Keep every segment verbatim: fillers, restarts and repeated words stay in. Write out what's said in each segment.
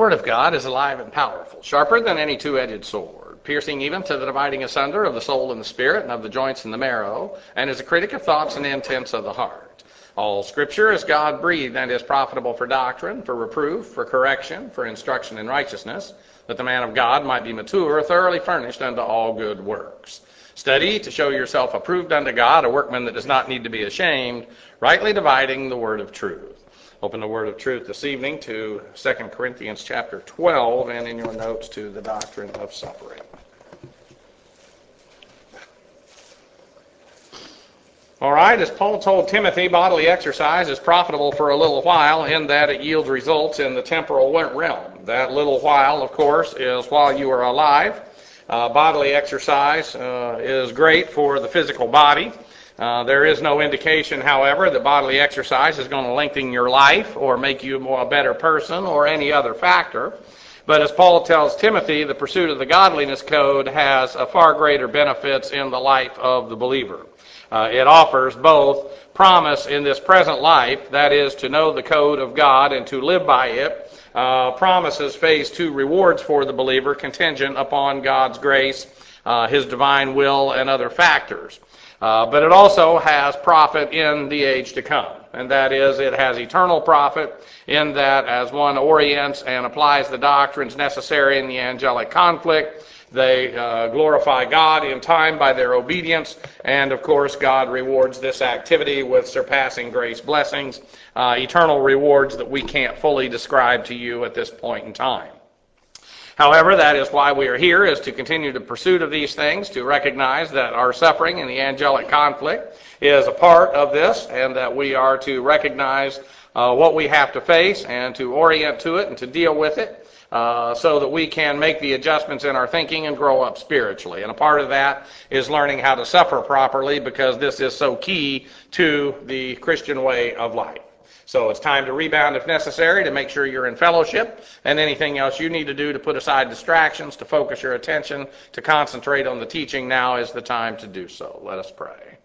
Word of God is alive and powerful, sharper than any two-edged sword, piercing even to the dividing asunder of the soul and the spirit and of the joints and the marrow, and is a critic of thoughts and intents of the heart. All Scripture is God-breathed and is profitable for doctrine, for reproof, for correction, for instruction in righteousness, that the man of God might be mature, thoroughly furnished unto all good works. Study to show yourself approved unto God, a workman that does not need to be ashamed, rightly dividing the word of truth. Open the word of truth this evening to Second Corinthians chapter twelve, and in your notes to the doctrine of suffering. All right, as Paul told Timothy, bodily exercise is profitable for a little while in that it yields results in the temporal realm. That little while, of course, is while you are alive. Uh, bodily exercise uh, is great for the physical body. Uh, there is no indication, however, that bodily exercise is going to lengthen your life or make you more a better person or any other factor. But as Paul tells Timothy, the pursuit of the godliness code has a far greater benefits in the life of the believer. Uh, it offers both promise in this present life, that is, to know the code of God and to live by it. Uh, promises phase two rewards for the believer contingent upon God's grace, uh, His divine will, and other factors. Uh, but it also has profit in the age to come, and that is it has eternal profit in that as one orients and applies the doctrines necessary in the angelic conflict, they uh, glorify God in time by their obedience, and of course God rewards this activity with surpassing grace blessings, uh, eternal rewards that we can't fully describe to you at this point in time. However, that is why we are here, is to continue the pursuit of these things, to recognize that our suffering in the angelic conflict is a part of this, and that we are to recognize uh, what we have to face and to orient to it and to deal with it uh, so that we can make the adjustments in our thinking and grow up spiritually. And a part of that is learning how to suffer properly, because this is so key to the Christian way of life. So it's time to rebound if necessary, to make sure you're in fellowship, and anything else you need to do to put aside distractions, to focus your attention, to concentrate on the teaching. Now is the time to do so. Let us pray.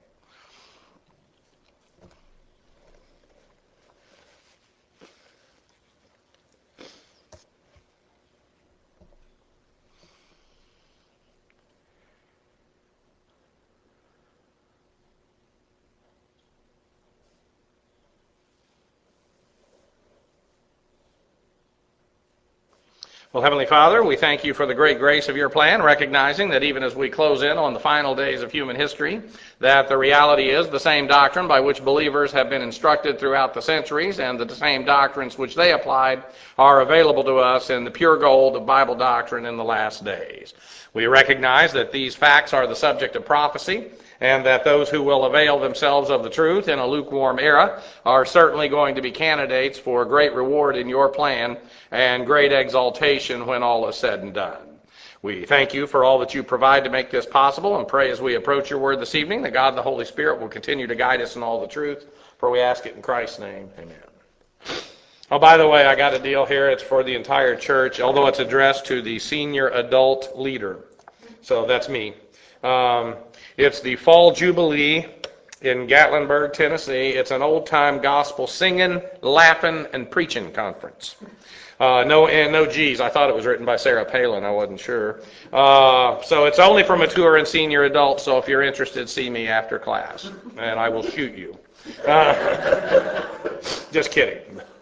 Well, Heavenly Father, we thank you for the great grace of your plan, recognizing that even as we close in on the final days of human history, that the reality is the same doctrine by which believers have been instructed throughout the centuries, and the same doctrines which they applied are available to us in the pure gold of Bible doctrine in the last days. We recognize that these facts are the subject of prophecy, and that those who will avail themselves of the truth in a lukewarm era are certainly going to be candidates for great reward in your plan and great exaltation when all is said and done. We thank you for all that you provide to make this possible, and pray as we approach your word this evening that God the Holy Spirit will continue to guide us in all the truth, for we ask it in Christ's name. Amen. Oh, by the way, I got a deal here. It's for the entire church, although it's addressed to the senior adult leader. So that's me. Um, it's the Fall Jubilee in Gatlinburg, Tennessee. It's an old-time gospel singing, laughing, and preaching conference. Uh, no, and no G's. I thought it was written by Sarah Palin. I wasn't sure. Uh, so it's only for mature and senior adults, so if you're interested, see me after class, and I will shoot you. Uh, just kidding.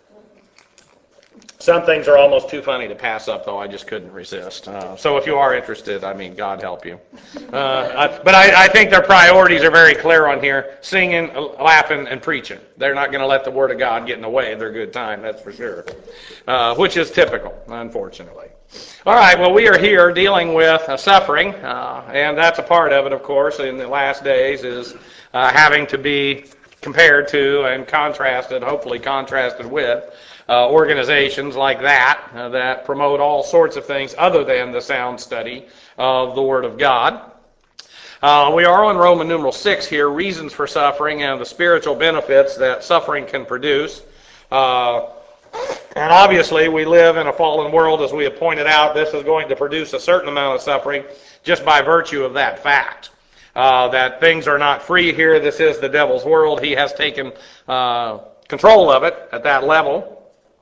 Some things are almost too funny to pass up, though. I just couldn't resist. Uh, so if you are interested, I mean, God help you. Uh, I, but I, I think their priorities are very clear on here: singing, laughing, and preaching. They're not going to let the Word of God get in the way of their good time, that's for sure, uh, which is typical, unfortunately. All right, well, we are here dealing with uh, suffering, uh, and that's a part of it, of course, in the last days, is uh, having to be compared to and contrasted, hopefully contrasted with, Uh, organizations like that uh, that promote all sorts of things other than the sound study of the Word of God. Uh, we are on Roman numeral six here, reasons for suffering and the spiritual benefits that suffering can produce. Uh, and obviously we live in a fallen world, as we have pointed out. This is going to produce a certain amount of suffering just by virtue of that fact. Uh, that things are not free here. This is the devil's world. He has taken uh, control of it at that level.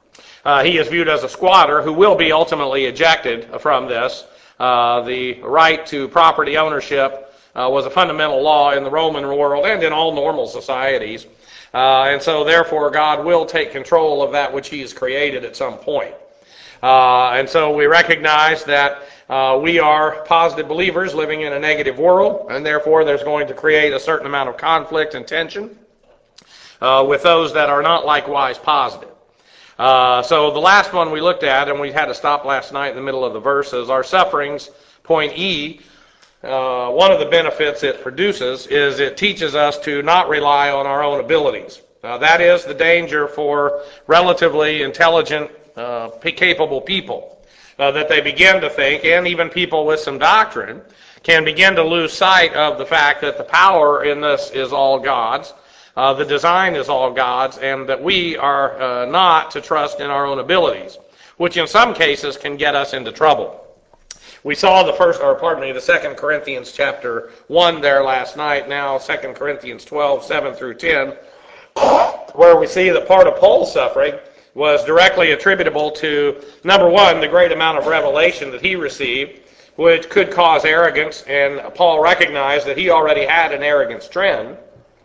Uh, he is viewed as a squatter who will be ultimately ejected from this. Uh, the right to property ownership uh, was a fundamental law in the Roman world and in all normal societies. Uh, and so therefore God will take control of that which he has created at some point. Uh, and so we recognize that uh, we are positive believers living in a negative world, and therefore there's going to create a certain amount of conflict and tension uh, with those that are not likewise positive. Uh, so the last one we looked at, and we had to stop last night in the middle of the verses, our sufferings, point E. Uh, one of the benefits it produces is it teaches us to not rely on our own abilities. Uh, that is the danger for relatively intelligent, uh, capable people, uh, that they begin to think, and even people with some doctrine, can begin to lose sight of the fact that the power in this is all God's, uh, the design is all God's, and that we are uh, not to trust in our own abilities, which in some cases can get us into trouble. We saw the first, or pardon me, the Second Corinthians chapter one there last night. Now Second Corinthians twelve, seven through ten, where we see that part of Paul's suffering was directly attributable to, number one, the great amount of revelation that he received, which could cause arrogance, and Paul recognized that he already had an arrogance trend.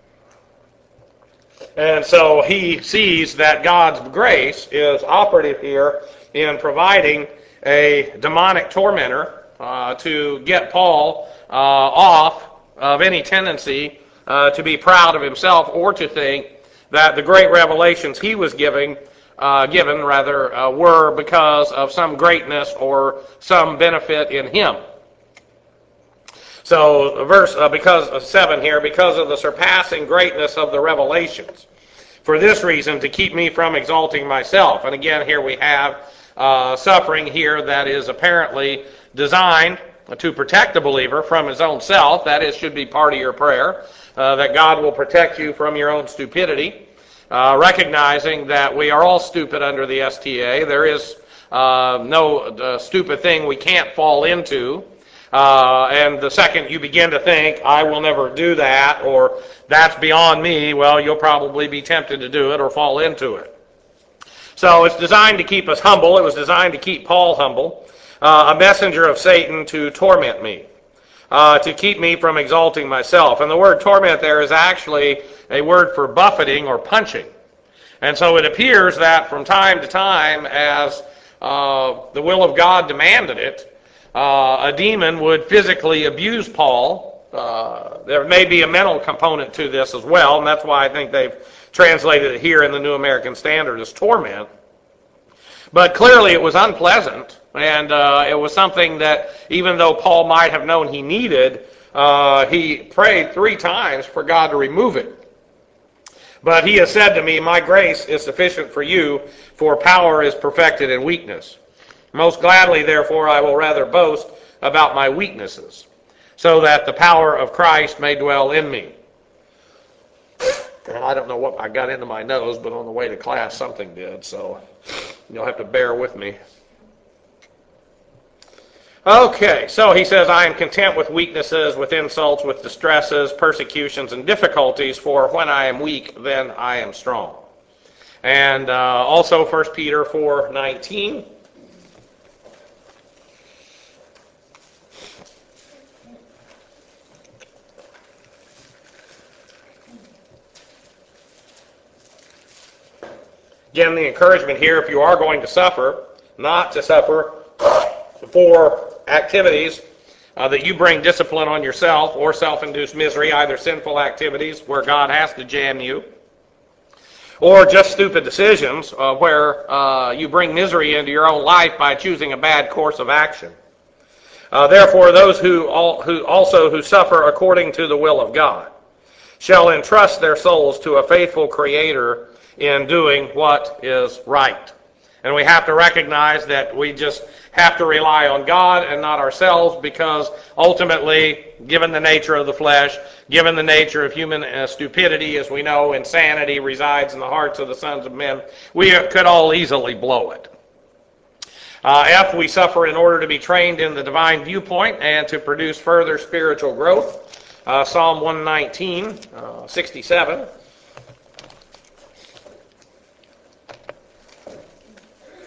And so he sees that God's grace is operative here in providing a demonic tormentor uh, to get Paul uh, off of any tendency uh, to be proud of himself or to think that the great revelations he was giving, uh, given rather, uh, were because of some greatness or some benefit in him. So verse uh, because of seven here, because of the surpassing greatness of the revelations. For this reason, to keep me from exalting myself. And again, here we have Uh, suffering here that is apparently designed to protect the believer from his own self. That is, should be part of your prayer, uh, that God will protect you from your own stupidity, uh, recognizing that we are all stupid under the S T A. There is uh, no uh, stupid thing we can't fall into. Uh, and the second you begin to think, I will never do that, or that's beyond me, well, you'll probably be tempted to do it or fall into it. So it's designed to keep us humble. It was designed to keep Paul humble. Uh, a messenger of Satan to torment me, uh, to keep me from exalting myself. And the word torment there is actually a word for buffeting or punching. And so it appears that from time to time, as uh, the will of God demanded it, uh, a demon would physically abuse Paul. Uh, there may be a mental component to this as well, and that's why I think they've translated it here in the New American Standard as torment. But clearly it was unpleasant, and uh, it was something that even though Paul might have known he needed, uh, he prayed three times for God to remove it. But he has said to me, my grace is sufficient for you, for power is perfected in weakness. Most gladly, therefore, I will rather boast about my weaknesses, so that the power of Christ may dwell in me. I don't know what I got into my nose, but on the way to class something did, so you'll have to bear with me. Okay, so he says, I am content with weaknesses, with insults, with distresses, persecutions, and difficulties, for when I am weak, then I am strong. And uh, also First Peter four nineteen. Again, the encouragement here, if you are going to suffer, not to suffer for activities uh, that you bring discipline on yourself or self-induced misery, either sinful activities where God has to jam you, or just stupid decisions uh, where uh, you bring misery into your own life by choosing a bad course of action. Uh, therefore, those who, all, who also who suffer according to the will of God shall entrust their souls to a faithful Creator in doing what is right. And we have to recognize that we just have to rely on God and not ourselves, because ultimately, given the nature of the flesh, given the nature of human uh, stupidity, as we know, insanity resides in the hearts of the sons of men, we could all easily blow it. Uh, F, we suffer in order to be trained in the divine viewpoint and to produce further spiritual growth. Uh, Psalm one nineteen, uh, sixty-seven.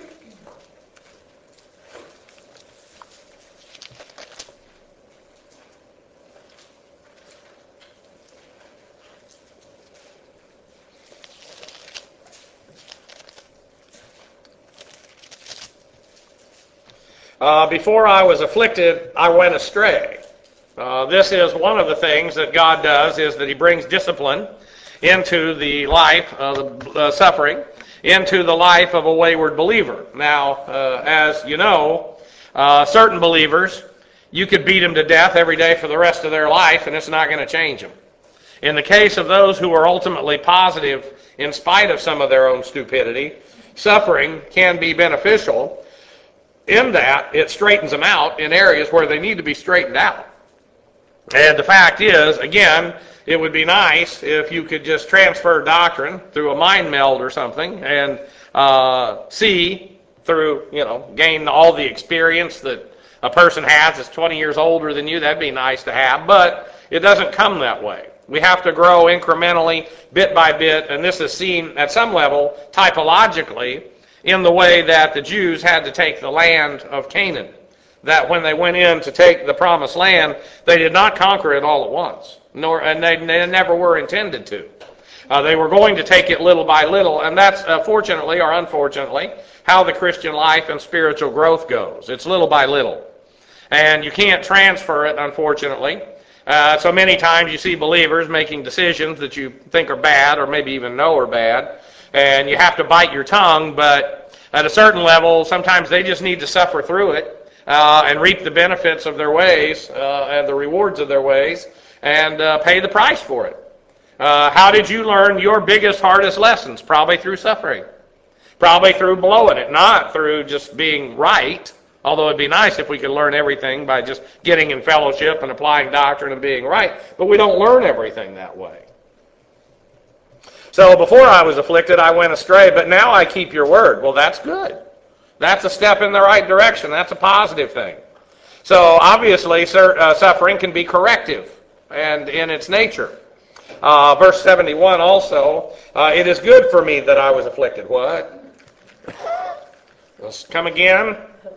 Uh, before I was afflicted, I went astray. Uh, this is one of the things that God does, is that he brings discipline into the life of the uh, suffering, into the life of a wayward believer. Now, uh, as you know, uh, certain believers, you could beat them to death every day for the rest of their life, and it's not going to change them. In the case of those who are ultimately positive, in spite of some of their own stupidity, suffering can be beneficial in that it straightens them out in areas where they need to be straightened out. And the fact is, again, it would be nice if you could just transfer doctrine through a mind meld or something and uh, see through, you know, gain all the experience that a person has that's twenty years older than you. That'd be nice to have, but it doesn't come that way. We have to grow incrementally, bit by bit, and this is seen at some level typologically in the way that the Jews had to take the land of Canaan. That when they went in to take the promised land, they did not conquer it all at once, nor and they, they never were intended to. Uh, they were going to take it little by little, and that's uh, fortunately or unfortunately how the Christian life and spiritual growth goes. It's little by little, and you can't transfer it, unfortunately. Uh, so many times you see believers making decisions that you think are bad or maybe even know are bad, and you have to bite your tongue, but at a certain level, sometimes they just need to suffer through it. Uh, and reap the benefits of their ways uh, and the rewards of their ways and uh, pay the price for it. Uh, how did you learn your biggest, hardest lessons? Probably through suffering. Probably through blowing it, not through just being right, although it'd be nice if we could learn everything by just getting in fellowship and applying doctrine and being right, but we don't learn everything that way. So before I was afflicted, I went astray, but now I keep your word. Well, that's good. That's a step in the right direction. That's a positive thing. So obviously, uh, suffering can be corrective and in its nature. Uh, verse seventy-one also, uh, it is good for me that I was afflicted. What? Let's come again.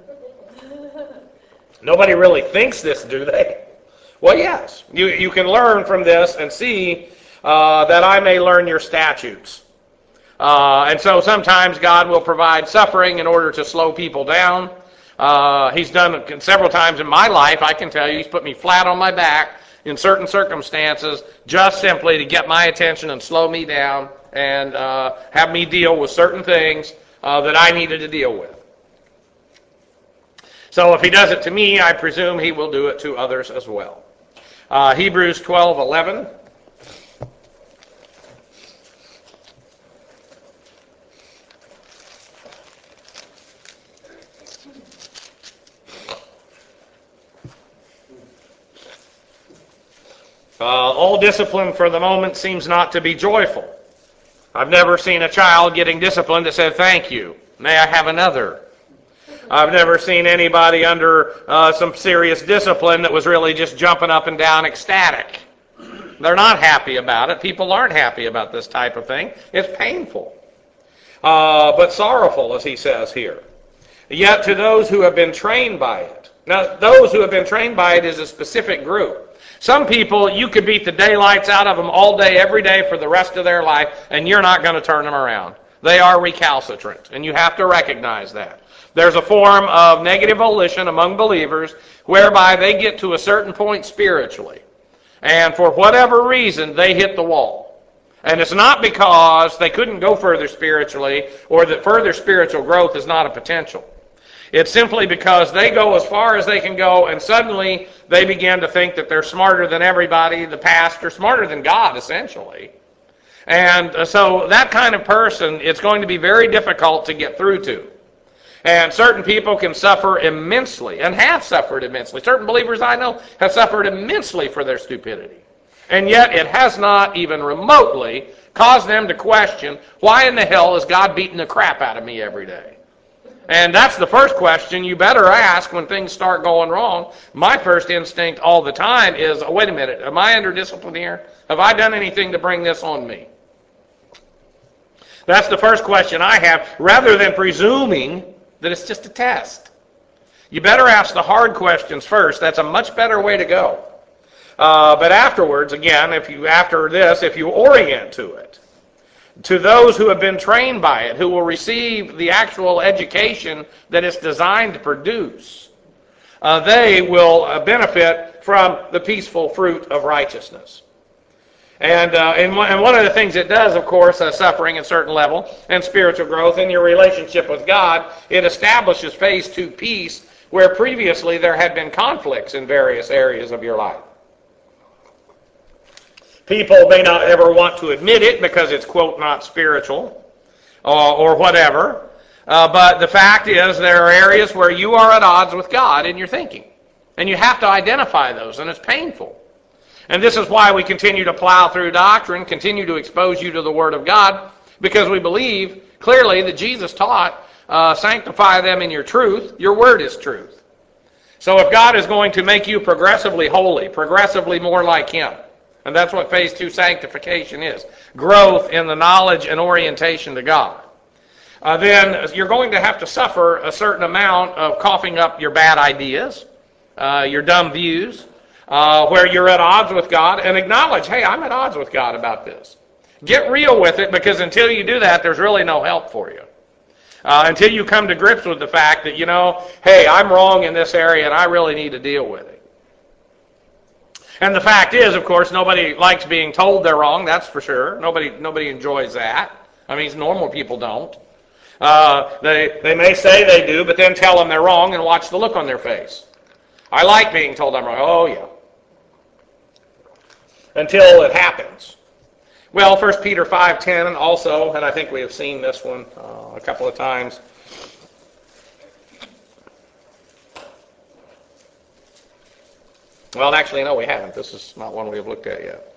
Nobody really thinks this, do they? Well, yes. You, you can learn from this and see uh, that I may learn your statutes. Uh, and so sometimes God will provide suffering in order to slow people down. Uh, he's done it several times in my life. I can tell you, he's put me flat on my back in certain circumstances just simply to get my attention and slow me down and uh, have me deal with certain things uh, that I needed to deal with. So if he does it to me, I presume he will do it to others as well. Uh, Hebrews twelve eleven. Uh, all discipline for the moment seems not to be joyful. I've never seen a child getting disciplined that said, "Thank you. May I have another?" I've never seen anybody under uh, some serious discipline that was really just jumping up and down ecstatic. They're not happy about it. People aren't happy about this type of thing. It's painful, uh, but sorrowful, as he says here. Yet to those who have been trained by it. Now, those who have been trained by it is a specific group. Some people, you could beat the daylights out of them all day, every day for the rest of their life, and you're not going to turn them around. They are recalcitrant, and you have to recognize that. There's a form of negative volition among believers whereby they get to a certain point spiritually, and for whatever reason, they hit the wall. And it's not because they couldn't go further spiritually or that further spiritual growth is not a potential. It's simply because they go as far as they can go, and suddenly they begin to think that they're smarter than everybody, the pastor, smarter than God, essentially. And so that kind of person, it's going to be very difficult to get through to. And certain people can suffer immensely, and have suffered immensely. Certain believers I know have suffered immensely for their stupidity. And yet it has not even remotely caused them to question, why in the hell is God beating the crap out of me every day? And that's the first question you better ask when things start going wrong. My first instinct all the time is, oh, wait a minute, am I under discipline here? Have I done anything to bring this on me? That's the first question I have, rather than presuming that it's just a test. You better ask the hard questions first. That's a much better way to go. Uh, but afterwards, again, if you after this, if you orient to it, to those who have been trained by it, who will receive the actual education that it's designed to produce, uh, they will uh, benefit from the peaceful fruit of righteousness. And, uh, and, one, and one of the things it does, of course, uh, suffering at a certain level and spiritual growth in your relationship with God, it establishes phase two peace where previously there had been conflicts in various areas of your life. People may not ever want to admit it because it's, quote, not spiritual uh, or whatever. Uh, but the fact is there are areas where you are at odds with God in your thinking. And you have to identify those, and it's painful. And this is why we continue to plow through doctrine, continue to expose you to the Word of God, because we believe clearly that Jesus taught, uh, sanctify them in your truth. Your Word is truth. So if God is going to make you progressively holy, progressively more like Him, and that's what phase two sanctification is, growth in the knowledge and orientation to God, uh, then you're going to have to suffer a certain amount of coughing up your bad ideas, uh, your dumb views, uh, where you're at odds with God, and acknowledge, hey, I'm at odds with God about this. Get real with it, because until you do that, there's really no help for you. Uh, until you come to grips with the fact that, you know, hey, I'm wrong in this area, and I really need to deal with it. And the fact is, of course, nobody likes being told they're wrong, that's for sure. Nobody nobody enjoys that. I mean, normal people don't. Uh, they, they may say they do, but then tell them they're wrong and watch the look on their face. I like being told I'm wrong. Oh, yeah. Until it happens. Well, First Peter five ten also, and I think we have seen this one uh, a couple of times. Well, actually, no, we haven't. This is not one we've looked at yet.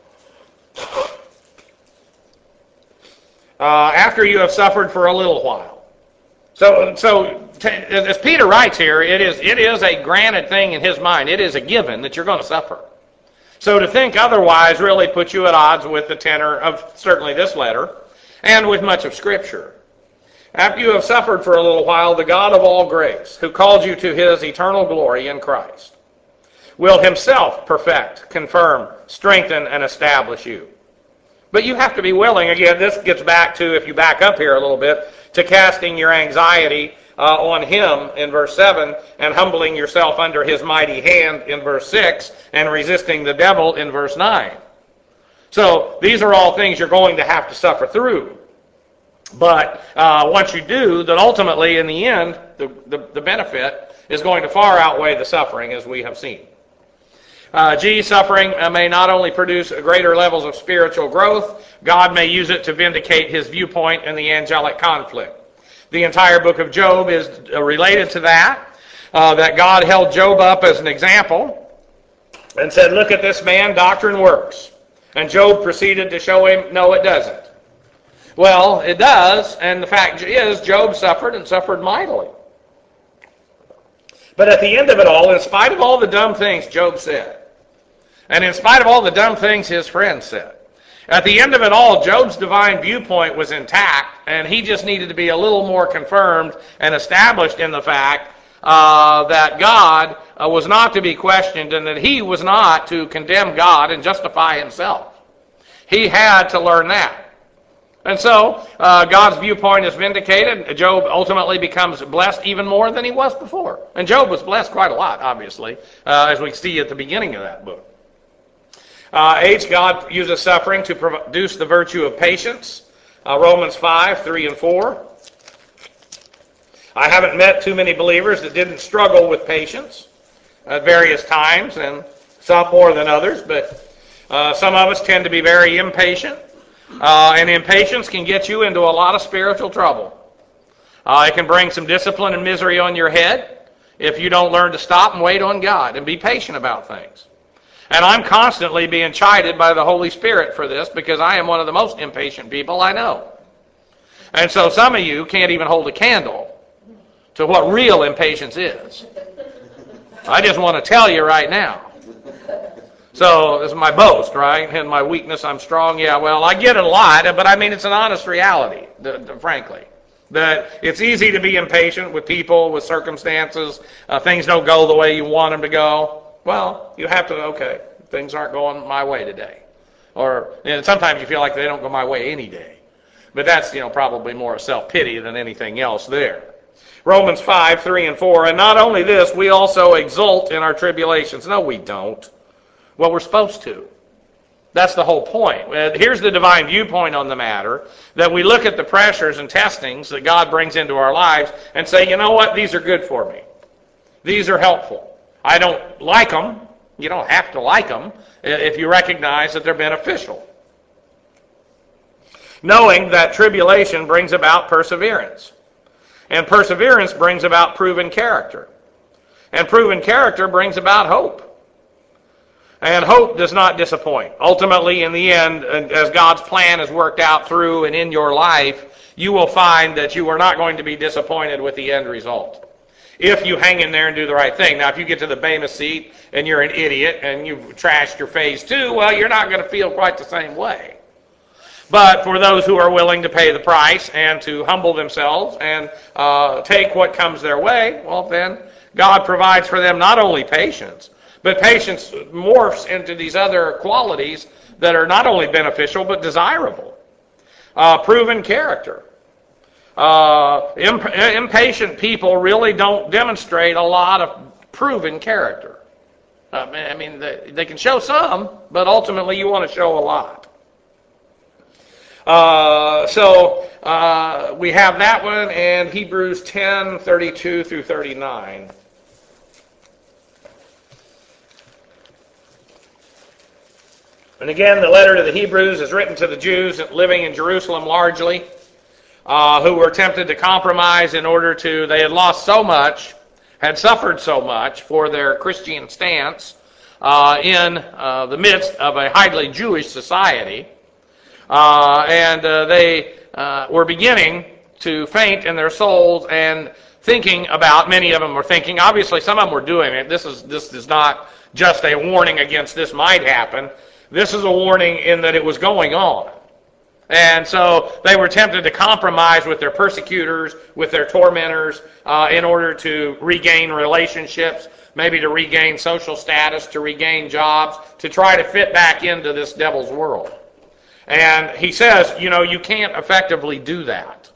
Uh, after you have suffered for a little while. So, so t- as Peter writes here, it is it is a granted thing in his mind. It is a given that you're going to suffer. So to think otherwise really puts you at odds with the tenor of certainly this letter and with much of Scripture. After you have suffered for a little while, the God of all grace, who called you to His eternal glory in Christ, will Himself perfect, confirm, strengthen, and establish you. But you have to be willing, again, this gets back to, if you back up here a little bit, to casting your anxiety uh, on Him in verse seven, and humbling yourself under His mighty hand in verse six, and resisting the devil in verse nine. So these are all things you're going to have to suffer through. But uh, once you do, then ultimately, in the end, the, the, the benefit is going to far outweigh the suffering, as we have seen. Uh, G, suffering uh, may not only produce greater levels of spiritual growth, God may use it to vindicate His viewpoint in the angelic conflict. The entire book of Job is uh, related to that, uh, that God held Job up as an example and said, look at this man, doctrine works. And Job proceeded to show him, no, it doesn't. Well, it does, and the fact is, Job suffered and suffered mightily. But at the end of it all, in spite of all the dumb things Job said, and in spite of all the dumb things his friends said, at the end of it all, Job's divine viewpoint was intact, and he just needed to be a little more confirmed and established in the fact uh, that God uh, was not to be questioned, and that he was not to condemn God and justify himself. He had to learn that. And so, uh, God's viewpoint is vindicated. Job ultimately becomes blessed even more than he was before. And Job was blessed quite a lot, obviously, uh, as we see at the beginning of that book. Uh, H, God uses suffering to produce the virtue of patience. Uh, Romans five, three and four. I haven't met too many believers that didn't struggle with patience at various times, and some more than others, but uh, some of us tend to be very impatient. Uh, and impatience can get you into a lot of spiritual trouble. Uh, it can bring some discipline and misery on your head if you don't learn to stop and wait on God and be patient about things. And I'm constantly being chided by the Holy Spirit for this, because I am one of the most impatient people I know. And so some of you can't even hold a candle to what real impatience is. I just want to tell you right now. So this is my boast, right? And my weakness, I'm strong. Yeah, well, I get it a lot, but I mean, it's an honest reality, frankly. That it's easy to be impatient with people, with circumstances. Uh, things don't go the way you want them to go. Well, you have to, okay, things aren't going my way today. Or and sometimes you feel like they don't go my way any day. But that's, you know, probably more self-pity than anything else there. Romans five, three and four, and not only this, we also exult in our tribulations. No, we don't. Well, we're supposed to. That's the whole point. Here's the divine viewpoint on the matter, that we look at the pressures and testings that God brings into our lives and say, you know what, these are good for me. These are helpful. I don't like them. You don't have to like them if you recognize that they're beneficial. Knowing that tribulation brings about perseverance. And perseverance brings about proven character. And proven character brings about hope. And hope does not disappoint. Ultimately, in the end, as God's plan is worked out through and in your life, you will find that you are not going to be disappointed with the end result, if you hang in there and do the right thing. Now, if you get to the Bema seat and you're an idiot and you've trashed your phase two, well, you're not going to feel quite the same way. But for those who are willing to pay the price and to humble themselves and uh, take what comes their way, well, then God provides for them not only patience, but patience morphs into these other qualities that are not only beneficial but desirable. Uh, proven character. Uh, imp- impatient people really don't demonstrate a lot of proven character. Uh, I mean, they, they can show some, but ultimately you want to show a lot. Uh, so uh, we have that one, and Hebrews ten, thirty-two through thirty-nine. And again, the letter to the Hebrews is written to the Jews living in Jerusalem largely, uh, who were tempted to compromise in order to, they had lost so much, had suffered so much for their Christian stance uh, in uh, the midst of a highly Jewish society. Uh, and uh, they uh, were beginning to faint in their souls and thinking about, many of them were thinking, obviously some of them were doing it. This is this is not just a warning against this might happen. This is a warning in that it was going on. And so they were tempted to compromise with their persecutors, with their tormentors, uh, in order to regain relationships, maybe to regain social status, to regain jobs, to try to fit back into this devil's world. And he says, you know, you can't effectively do that.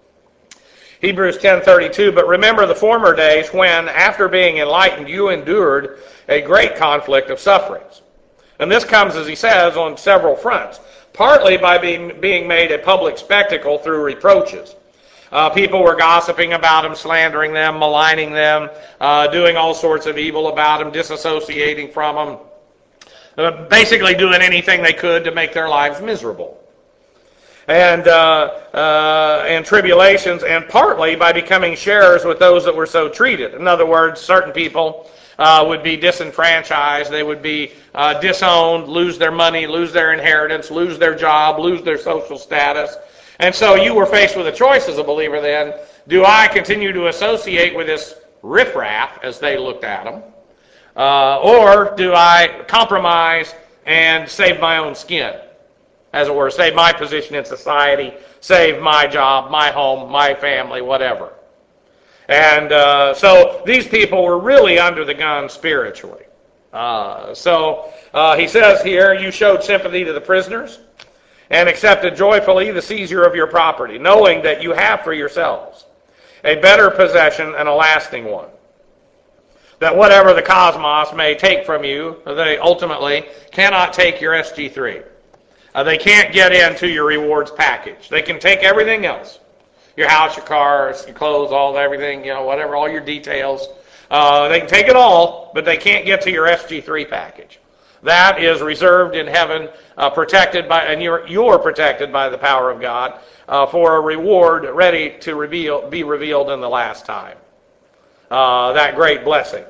Hebrews ten thirty-two, but remember the former days when, after being enlightened, you endured a great conflict of sufferings. And this comes, as he says, on several fronts. Partly by being, being made a public spectacle through reproaches. Uh, people were gossiping about them, slandering them, maligning them, uh, doing all sorts of evil about them, disassociating from them. Uh, basically doing anything they could to make their lives miserable. And uh, uh, and tribulations, and partly by becoming sharers with those that were so treated. In other words, certain people uh, would be disenfranchised, they would be uh, disowned, lose their money, lose their inheritance, lose their job, lose their social status. And so you were faced with a choice as a believer then. Do I continue to associate with this riffraff, as they looked at them? Uh, or do I compromise and save my own skin, as it were, save my position in society, save my job, my home, my family, whatever. And uh, so these people were really under the gun spiritually. Uh, so uh, he says here, you showed sympathy to the prisoners and accepted joyfully the seizure of your property, knowing that you have for yourselves a better possession and a lasting one. That whatever the cosmos may take from you, they ultimately cannot take your S G three. Uh, they can't get into your rewards package. They can take everything else. Your house, your cars, your clothes, all everything, you know, whatever, all your details. Uh, they can take it all, but they can't get to your S G three package. That is reserved in heaven, uh, protected by, and you're, you're protected by the power of God uh, for a reward ready to reveal, be revealed in the last time. Uh, that great blessing.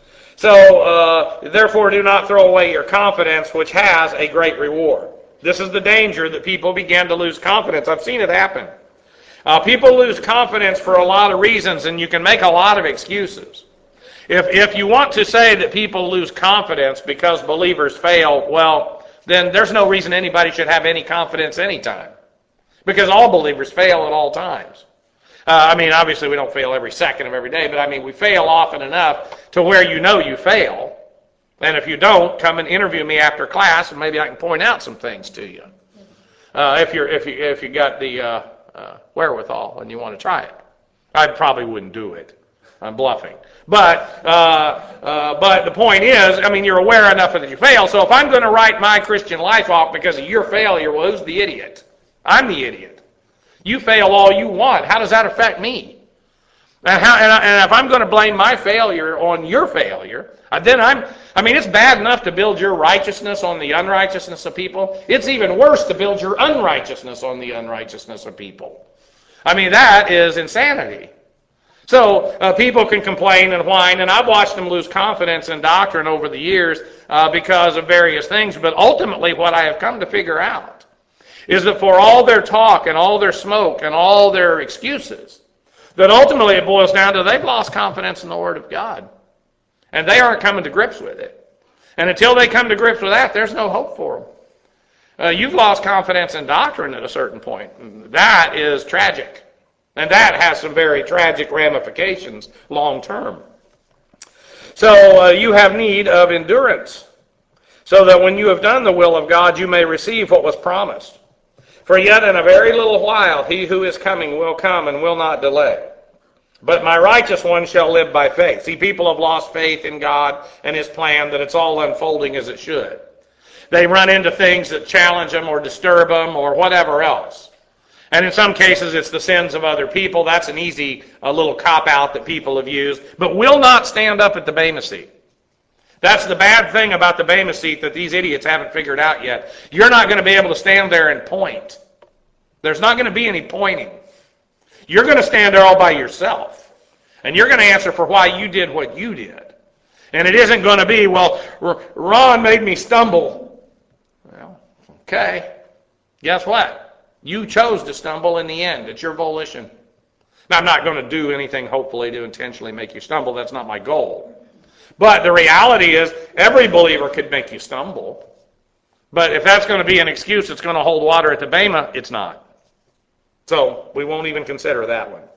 So, uh, therefore, do not throw away your confidence, which has a great reward. This is the danger that people begin to lose confidence. I've seen it happen. Uh, people lose confidence for a lot of reasons, and you can make a lot of excuses. If if you want to say that people lose confidence because believers fail, well, then there's no reason anybody should have any confidence anytime, because all believers fail at all times. Uh, I mean, obviously we don't fail every second of every day, but I mean, we fail often enough to where you know you fail. And if you don't, come and interview me after class, and maybe I can point out some things to you. Uh, if you're if you if you got the uh, uh, wherewithal and you want to try it. I probably wouldn't do it. I'm bluffing. But uh, uh, but the point is, I mean, you're aware enough that you fail. So if I'm going to write my Christian life off because of your failure, well, who's the idiot? I'm the idiot. You fail all you want. How does that affect me? And, how, and, I, and if I'm going to blame my failure on your failure, then I'm, I mean, it's bad enough to build your righteousness on the unrighteousness of people. It's even worse to build your unrighteousness on the unrighteousness of people. I mean, that is insanity. So uh, people can complain and whine, and I've watched them lose confidence in doctrine over the years uh, because of various things. But ultimately, what I have come to figure out is that for all their talk and all their smoke and all their excuses, that ultimately it boils down to they've lost confidence in the Word of God. And they aren't coming to grips with it. And until they come to grips with that, there's no hope for them. Uh, you've lost confidence in doctrine at a certain point. That is tragic. And that has some very tragic ramifications long term. So uh, you have need of endurance, so that when you have done the will of God, you may receive what was promised. For yet in a very little while he who is coming will come and will not delay. But my righteous one shall live by faith. See, people have lost faith in God and His plan, that it's all unfolding as it should. They run into things that challenge them or disturb them or whatever else. And in some cases, it's the sins of other people. That's an easy a little cop-out that people have used. But will not stand up at the Bema seat. That's the bad thing about the Bema seat that these idiots haven't figured out yet. You're not going to be able to stand there and point. There's not going to be any pointing. You're going to stand there all by yourself. And you're going to answer for why you did what you did. And it isn't going to be, well, Ron made me stumble. Well, okay. Guess what? You chose to stumble in the end. It's your volition. Now, I'm not going to do anything, hopefully, to intentionally make you stumble. That's not my goal. But the reality is, every believer could make you stumble. But if that's going to be an excuse that's going to hold water at the Bema, it's not. So, we won't even consider that one.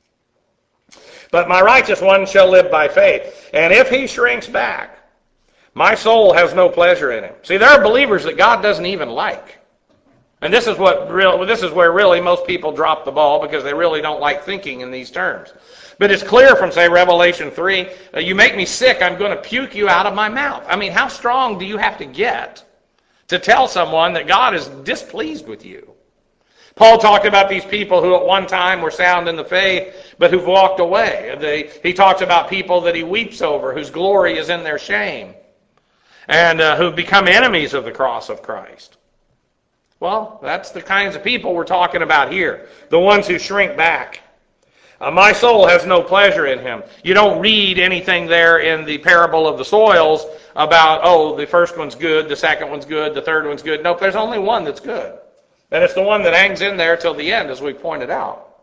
But my righteous one shall live by faith. And if he shrinks back, my soul has no pleasure in him. See, there are believers that God doesn't even like. And this is what real, this is where really most people drop the ball, because they really don't like thinking in these terms. But it's clear from, say, Revelation three, uh, you make me sick, I'm going to puke you out of my mouth. I mean, how strong do you have to get to tell someone that God is displeased with you? Paul talked about these people who at one time were sound in the faith, but who've walked away. They, he talks about people that he weeps over, whose glory is in their shame, and uh, who've become enemies of the cross of Christ. Well, that's the kinds of people we're talking about here, the ones who shrink back. Uh, my soul has no pleasure in him. You don't read anything there in the parable of the soils about, oh, the first one's good, the second one's good, the third one's good. Nope, there's only one that's good. And it's the one that hangs in there till the end, as we pointed out.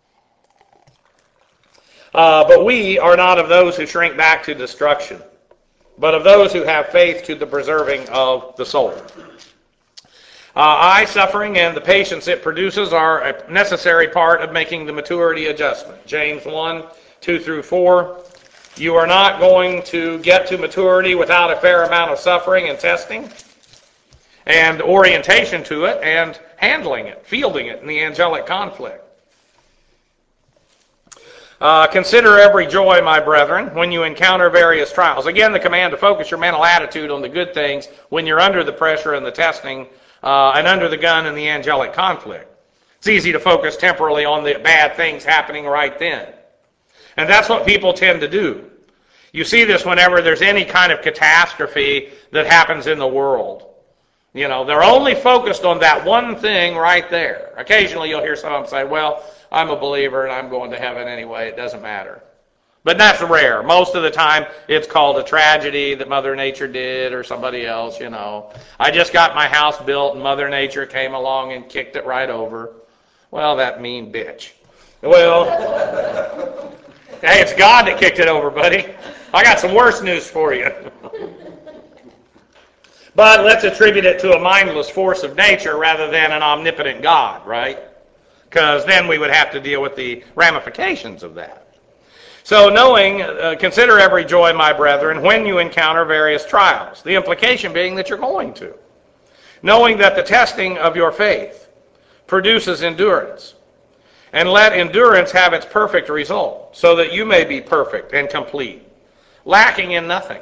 Uh, but we are not of those who shrink back to destruction, but of those who have faith to the preserving of the soul. Uh, eye suffering and the patience it produces are a necessary part of making the maturity adjustment. James one, two through four. You are not going to get to maturity without a fair amount of suffering and testing and orientation to it and handling it, fielding it in the angelic conflict. Uh, consider every joy, my brethren, when you encounter various trials. Again, the command to focus your mental attitude on the good things when you're under the pressure and the testing Uh, and under the gun in the angelic conflict. It's easy to focus temporarily on the bad things happening right then. And that's what people tend to do. You see this whenever there's any kind of catastrophe that happens in the world. You know, they're only focused on that one thing right there. Occasionally you'll hear someone say, well, I'm a believer and I'm going to heaven anyway. It doesn't matter. But that's rare. Most of the time, it's called a tragedy that Mother Nature did or somebody else, you know. I just got my house built and Mother Nature came along and kicked it right over. Well, that mean bitch. Well, hey, it's God that kicked it over, buddy. I got some worse news for you. But let's attribute it to a mindless force of nature rather than an omnipotent God, right? Because then we would have to deal with the ramifications of that. So knowing, uh, consider every joy, my brethren, when you encounter various trials. The implication being that you're going to. Knowing that the testing of your faith produces endurance. And let endurance have its perfect result, so that you may be perfect and complete, lacking in nothing.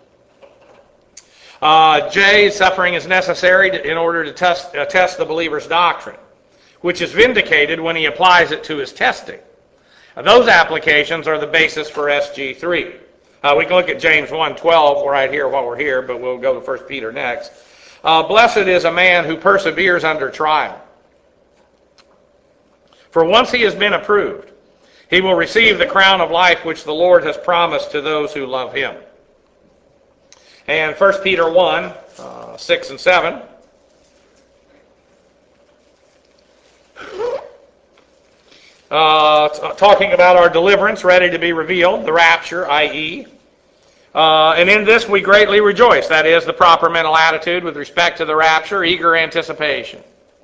Uh, J, suffering is necessary to, in order to test, uh, test the believer's doctrine, which is vindicated when he applies it to his testing. Uh, those applications are the basis for S G three. Uh, we can look at James one twelve right here while we're here, but we'll go to First Peter next. Uh, Blessed is a man who perseveres under trial. For once he has been approved, he will receive the crown of life which the Lord has promised to those who love him. And First Peter one, uh, six and seven. Uh, t- talking about our deliverance ready to be revealed, the rapture, that is. Uh, and in this we greatly rejoice. That is the proper mental attitude with respect to the rapture, eager anticipation.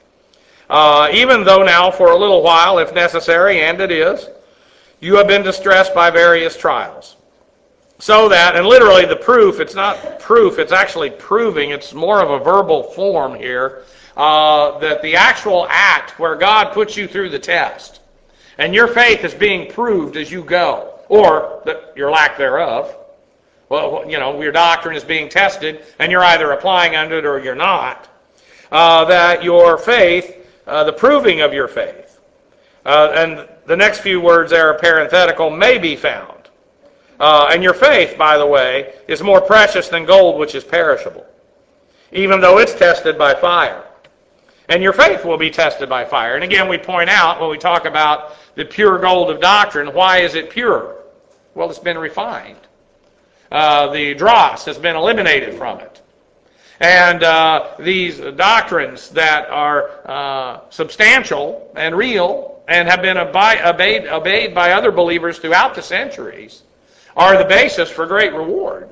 Uh, even though now for a little while, if necessary, and it is, you have been distressed by various trials. So that, and literally the proof, it's not proof, it's actually proving, it's more of a verbal form here, uh, that the actual act where God puts you through the test, and your faith is being proved as you go, or that your lack thereof. Well, you know, your doctrine is being tested, and you're either applying under it or you're not. Uh, that your faith, uh, the proving of your faith, uh, and the next few words there are parenthetical, may be found. Uh, and your faith, by the way, is more precious than gold, which is perishable, even though it's tested by fire. And your faith will be tested by fire. And again, we point out when we talk about the pure gold of doctrine, why is it pure? Well, it's been refined. Uh, the dross has been eliminated from it. And uh, these doctrines that are uh, substantial and real and have been obeyed, obeyed by other believers throughout the centuries are the basis for great reward.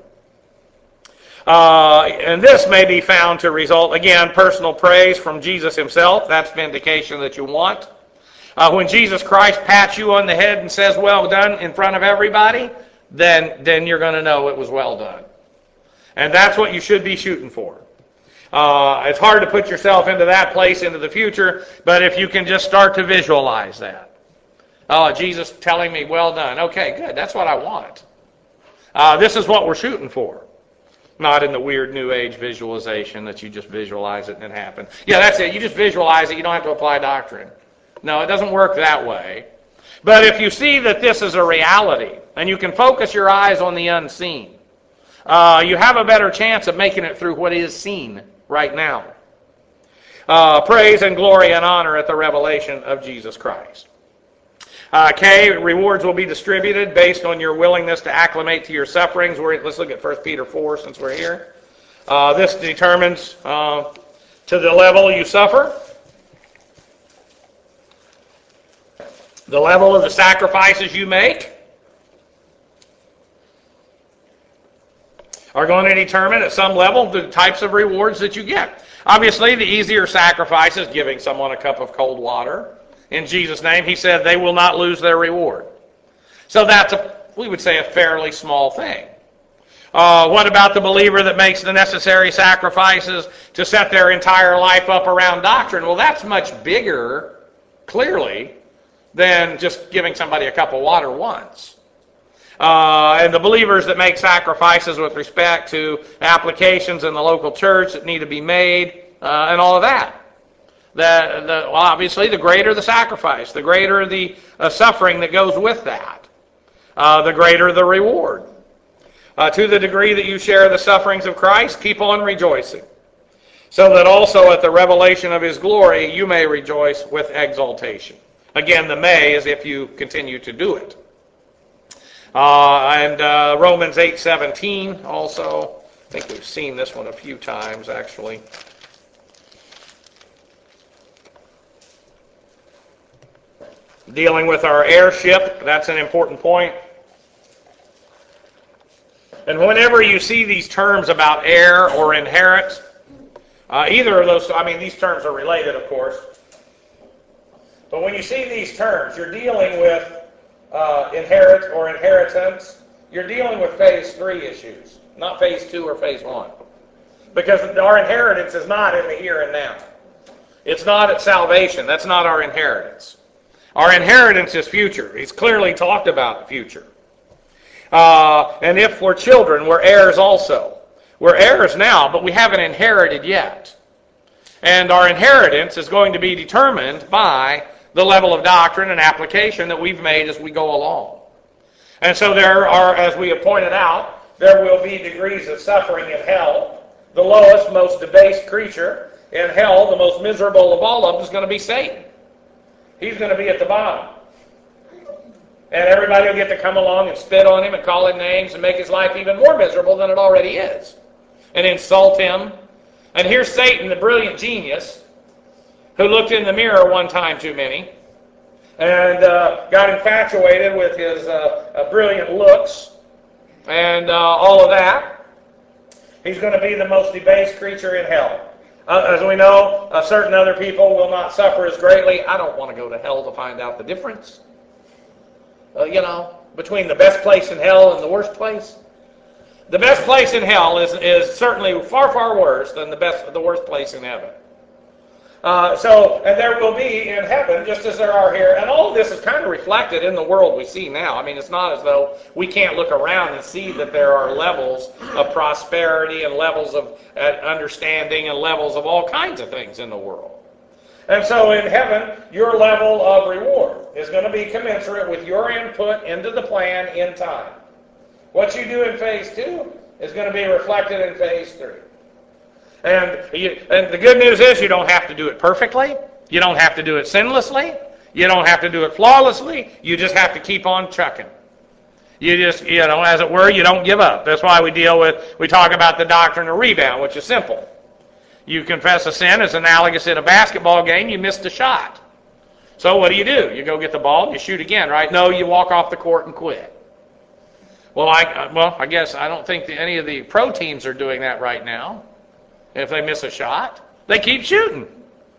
Uh, and this may be found to result, again, personal praise from Jesus himself. That's vindication that you want. Uh, when Jesus Christ pats you on the head and says, well done, in front of everybody, then, then you're going to know it was well done. And that's what you should be shooting for. Uh, it's hard to put yourself into that place into the future, but if you can just start to visualize that. Oh, Jesus telling me, well done. Okay, good. That's what I want. Uh, this is what we're shooting for. Not in the weird New Age visualization that you just visualize it and it happens. Yeah, that's it. You just visualize it. You don't have to apply doctrine. No, it doesn't work that way. But if you see that this is a reality and you can focus your eyes on the unseen, uh, you have a better chance of making it through what is seen right now. Uh, praise and glory and honor at the revelation of Jesus Christ. Uh, K, rewards will be distributed based on your willingness to acclimate to your sufferings. We're, let's look at First Peter four since we're here. Uh, this determines uh, to the level you suffer, the level of the sacrifices you make are going to determine at some level the types of rewards that you get. Obviously, the easier sacrifice is giving someone a cup of cold water. In Jesus' name, he said they will not lose their reward. So that's, a, we would say, a fairly small thing. Uh, what about the believer that makes the necessary sacrifices to set their entire life up around doctrine? Well, that's much bigger, clearly, than just giving somebody a cup of water once. Uh, and the believers that make sacrifices with respect to applications in the local church that need to be made, uh, and all of that. The, the, well, obviously, the greater the sacrifice, the greater the uh, suffering that goes with that, uh, the greater the reward. Uh, to the degree that you share the sufferings of Christ, keep on rejoicing, so that also at the revelation of his glory you may rejoice with exaltation. Again, the may is if you continue to do it. Uh, and uh, Romans eight seventeen also, I think we've seen this one a few times actually. Dealing with our heirship, that's an important point. And whenever you see these terms about heir or inherit, uh, either of those, I mean, these terms are related, of course. But when you see these terms, you're dealing with uh, inherit or inheritance. You're dealing with phase three issues, not phase two or phase one. Because our inheritance is not in the here and now. It's not at salvation. That's not our inheritance. Our inheritance is future. He's clearly talked about the future. Uh, and if we're children, we're heirs also. We're heirs now, but we haven't inherited yet. And our inheritance is going to be determined by the level of doctrine and application that we've made as we go along. And so there are, as we have pointed out, there will be degrees of suffering in hell. The lowest, most debased creature in hell, the most miserable of all of them, is going to be Satan. He's going to be at the bottom. And everybody will get to come along and spit on him and call him names and make his life even more miserable than it already is. And insult him. And here's Satan, the brilliant genius, who looked in the mirror one time too many and uh, got infatuated with his uh, uh, brilliant looks and uh, all of that. He's going to be the most debased creature in hell. Uh, as we know, uh, certain other people will not suffer as greatly. I don't want to go to hell to find out the difference. Uh, you know, between the best place in hell and the worst place. The best place in hell is, is certainly far, far worse than the best, the worst place in heaven. Uh, so, and there will be in heaven, just as there are here, and all of this is kind of reflected in the world we see now. I mean, it's not as though we can't look around and see that there are levels of prosperity and levels of uh, understanding and levels of all kinds of things in the world. And so in heaven, your level of reward is going to be commensurate with your input into the plan in time. What you do in phase two is going to be reflected in phase three. And, you, and the good news is you don't have to do it perfectly. You don't have to do it sinlessly. You don't have to do it flawlessly. You just have to keep on trucking. You just, you know, as it were, you don't give up. That's why we deal with, we talk about the doctrine of rebound, which is simple. You confess a sin as analogous in a basketball game, you missed a shot. So what do you do? You go get the ball and you shoot again, right? No, you walk off the court and quit. Well, I well, I guess I don't think that any of the pro teams are doing that right now. If they miss a shot, they keep shooting.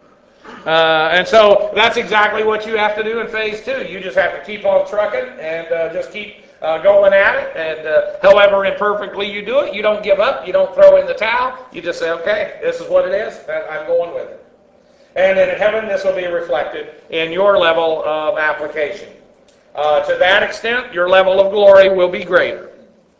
Uh, and so that's exactly what you have to do in phase two. You just have to keep on trucking and uh, just keep uh, going at it. And uh, however imperfectly you do it, you don't give up. You don't throw in the towel. You just say, okay, this is what it is, and I'm going with it. And then in heaven, this will be reflected in your level of application. Uh, to that extent, your level of glory will be greater.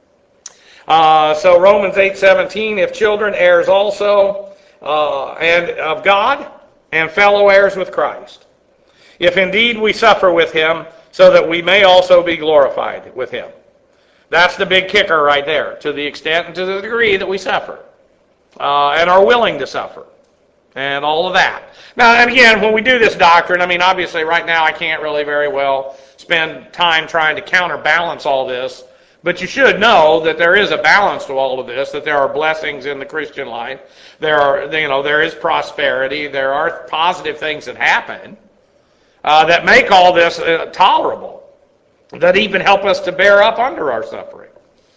Uh, so Romans eight seventeen, if children, heirs also, uh, and of God, and fellow heirs with Christ. If indeed we suffer with him, so that we may also be glorified with him. That's the big kicker right there, to the extent and to the degree that we suffer, uh, and are willing to suffer, and all of that. Now, and again, when we do this doctrine, I mean, obviously right now I can't really very well spend time trying to counterbalance all this. But you should know that there is a balance to all of this, that there are blessings in the Christian life. There are, you know, there is prosperity. There are positive things that happen uh, that make all this uh, tolerable, that even help us to bear up under our suffering.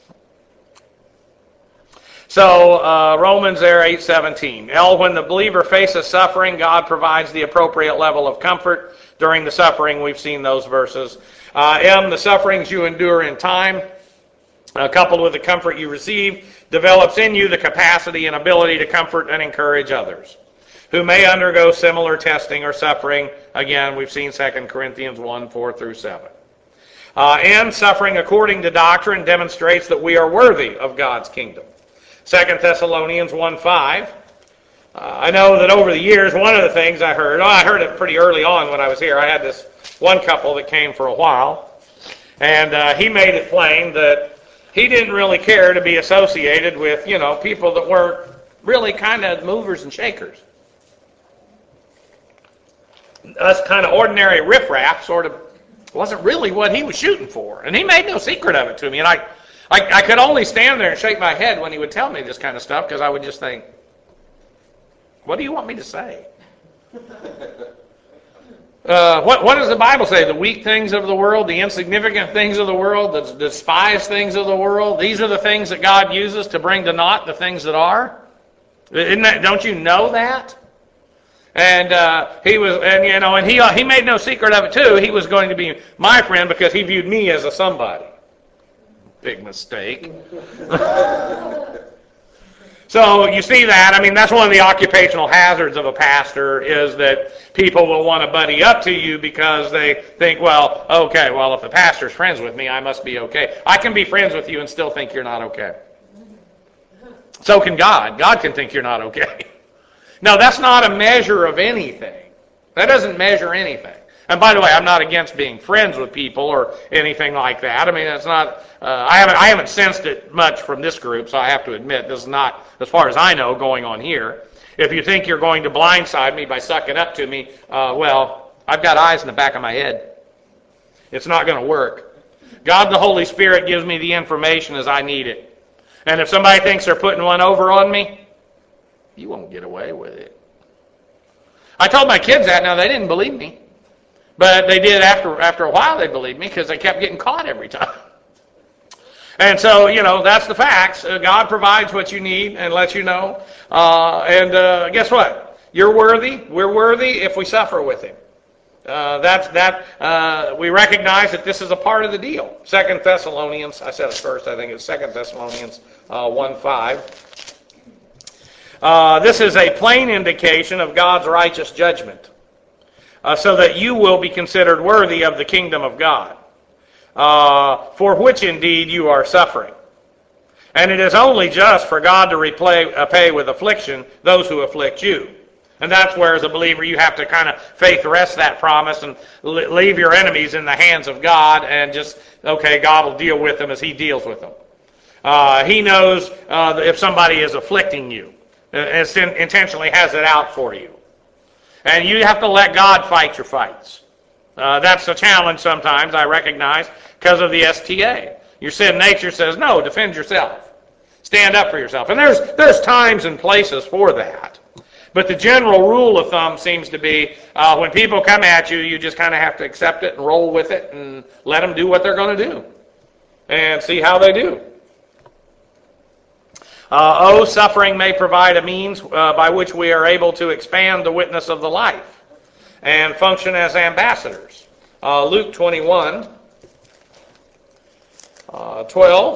So uh, Romans there, eight seventeen. L, when the believer faces suffering, God provides the appropriate level of comfort during the suffering. We've seen those verses. Uh, M, the sufferings you endure in time, Uh, coupled with the comfort you receive, develops in you the capacity and ability to comfort and encourage others who may undergo similar testing or suffering. Again, we've seen Second Corinthians one, four through seven. Uh, and suffering according to doctrine demonstrates that we are worthy of God's kingdom. Second Thessalonians one, five. Uh, I know that over the years, one of the things I heard, oh, I heard it pretty early on when I was here. I had this one couple that came for a while, and uh, he made it plain that he didn't really care to be associated with, you know, people that were really kind of movers and shakers. Us kind of ordinary riffraff sort of wasn't really what he was shooting for. And he made no secret of it to me. And I, I, I could only stand there and shake my head when he would tell me this kind of stuff, because I would just think, what do you want me to say? Uh, what, what does the Bible say? The weak things of the world, the insignificant things of the world, the despised things of the world, these are the things that God uses to bring to naught the things that are? Isn't that, don't you know that? And uh, he was, and you know, and he he made no secret of it too. He was going to be my friend because he viewed me as a somebody. Big mistake. So you see that. I mean, that's one of the occupational hazards of a pastor is that people will want to buddy up to you because they think, well, okay, well, if the pastor's friends with me, I must be okay. I can be friends with you and still think you're not okay. So can God. God can think you're not okay. No, that's not a measure of anything. That doesn't measure anything. And by the way, I'm not against being friends with people or anything like that. I mean, it's not. Uh, I haven't. I haven't sensed it much from this group, so I have to admit this is not, as far as I know, going on here. If you think you're going to blindside me by sucking up to me, uh, well, I've got eyes in the back of my head. It's not going to work. God, the Holy Spirit, gives me the information as I need it. And if somebody thinks they're putting one over on me, you won't get away with it. I told my kids that. Now, they didn't believe me. But they did after after a while, they believed me because they kept getting caught every time. And so, you know, that's the facts. Uh, God provides what you need and lets you know. Uh, and uh, guess what? You're worthy. We're worthy if we suffer with Him. Uh, that's that. Uh, we recognize that this is a part of the deal. Second Thessalonians, I said it first. I think it's Second Thessalonians uh, one five. Uh, this is a plain indication of God's righteous judgment. Uh, so that you will be considered worthy of the kingdom of God, uh, for which indeed you are suffering. And it is only just for God to repay, uh, pay with affliction those who afflict you. And that's where, as a believer, you have to kind of faith rest that promise and leave your enemies in the hands of God and just, okay, God will deal with them as He deals with them. Uh, he knows uh, if somebody is afflicting you, and intentionally has it out for you. And you have to let God fight your fights. Uh, that's a challenge sometimes, I recognize, because of the S T A. Your sin nature says, no, defend yourself. Stand up for yourself. And there's there's times and places for that. But the general rule of thumb seems to be uh, when people come at you, you just kind of have to accept it and roll with it and let them do what they're going to do. And see how they do. Uh, oh, suffering may provide a means uh, by which we are able to expand the witness of the life and function as ambassadors. Uh, Luke twenty-one, uh, twelve.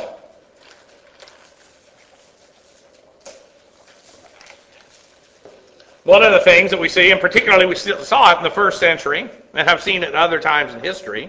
One of the things that we see, and particularly we saw it in the first century, and have seen it other times in history,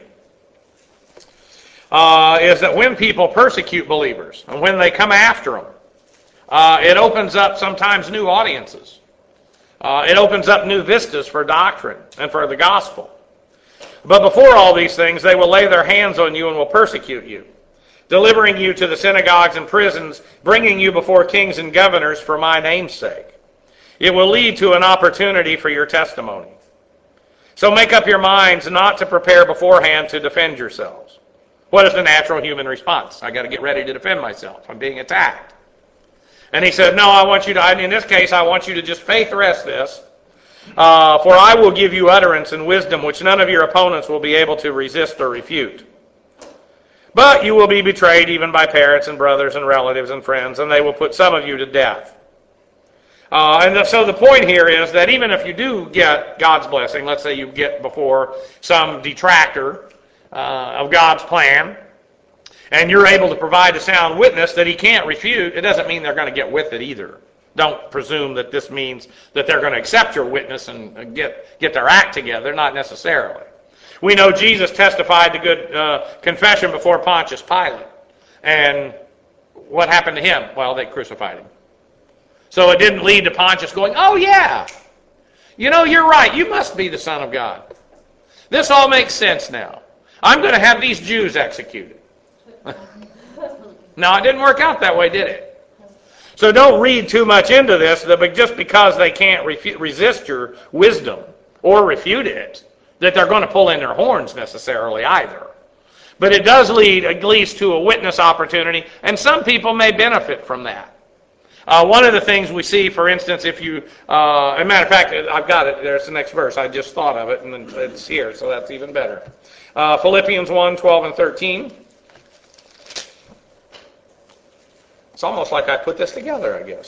uh, is that when people persecute believers, and when they come after them, Uh, it opens up sometimes new audiences. Uh, it opens up new vistas for doctrine and for the gospel. But before all these things, they will lay their hands on you and will persecute you, delivering you to the synagogues and prisons, bringing you before kings and governors for my name's sake. It will lead to an opportunity for your testimony. So make up your minds not to prepare beforehand to defend yourselves. What is the natural human response? I got to get ready to defend myself. I'm being attacked. And he said, no, I want you to, in this case, I want you to just faith rest this. Uh, for I will give you utterance and wisdom, which none of your opponents will be able to resist or refute. But you will be betrayed even by parents and brothers and relatives and friends, and they will put some of you to death. Uh, and so the point here is that even if you do get God's blessing, let's say you get before some detractor uh, of God's plan, and you're able to provide a sound witness that he can't refute, it doesn't mean they're going to get with it either. Don't presume that this means that they're going to accept your witness and get, get their act together. Not necessarily. We know Jesus testified to good uh, confession before Pontius Pilate. And what happened to him? Well, they crucified him. So it didn't lead to Pontius going, oh yeah, you know, you're right. You must be the Son of God. This all makes sense now. I'm going to have these Jews executed. No, it didn't work out that way, did it? So don't read too much into this, that just because they can't refu- resist your wisdom or refute it, that they're going to pull in their horns necessarily either. But it does lead at least to a witness opportunity, and some people may benefit from that. Uh, one of the things we see, for instance, if you, uh, as a matter of fact, I've got it, there's the next verse, I just thought of it, and it's here, so that's even better. Uh, Philippians one, twelve and thirteen. It's almost like I put this together, I guess.